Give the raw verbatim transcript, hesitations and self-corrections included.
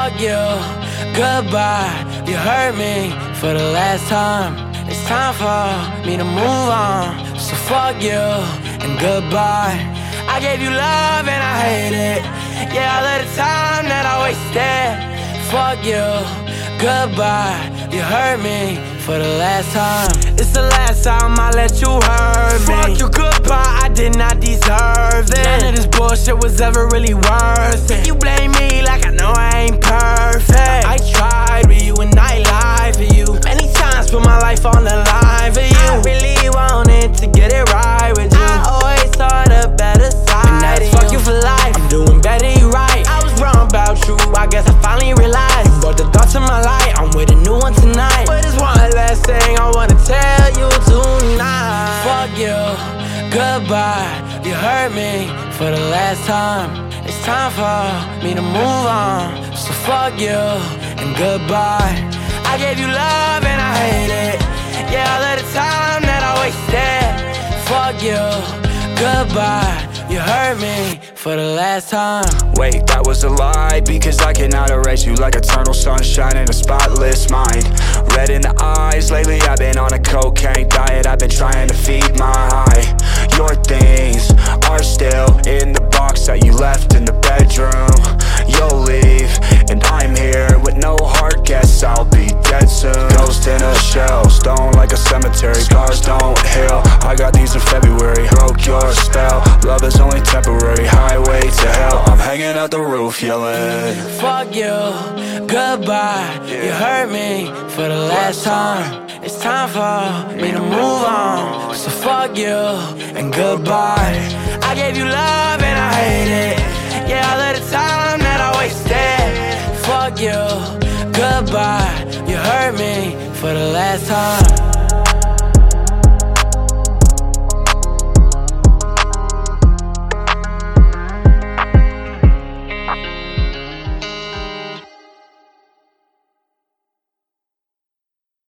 Fuck you, goodbye. You hurt me for the last time. It's time for me to move on. So fuck you and goodbye. I gave you love and I hate it. Yeah, all of the time that I wasted. Fuck you, goodbye. You hurt me for the last time. It's the last time I let you hurt me. Fuck you, goodbye, I did not deserve it. None of this bullshit was ever really worth it. You blame me like I know I ain't perfect. I tried with you and I lied for you. Many times put my life on the line for you. I really wanted to get it right with you. I always saw the better side. And that's fuck you for life. I'm doing better, you right. I was wrong about you, I guess I finally realized. You brought the dark to my light, I'm with a new one tonight. But there's one last thing I wanna tell you tonight. Fuck you, goodbye. You hurt me for the last time. It's time for me to move on. So fuck you and goodbye. I gave you love and I hate it. Yeah, all of the time that I wasted. Fuck you, goodbye. You hurt me for the last time. Wait, that was a lie, because I cannot erase you like eternal sunshine in a spotless mind. Red in the eyes, lately I've been on a cocaine diet. I've been trying to feed my high. Your things are still in the box that you left in the bedroom. You'll leave, and I'm here with no heart, guess I'll be dead soon. Ghost in a shell, stone like a cemetery. Scars don't heal, I got these in February. Broke your spell, love is only temporary. Highway to hell, I'm hanging out the roof yelling. Fuck you, goodbye. You hurt me for the last time. It's time for me to move on. So fuck you and goodbye. I gave you love and I hate it. Yeah, all of the time that I wasted. Fuck you, goodbye. You hurt me for the last time.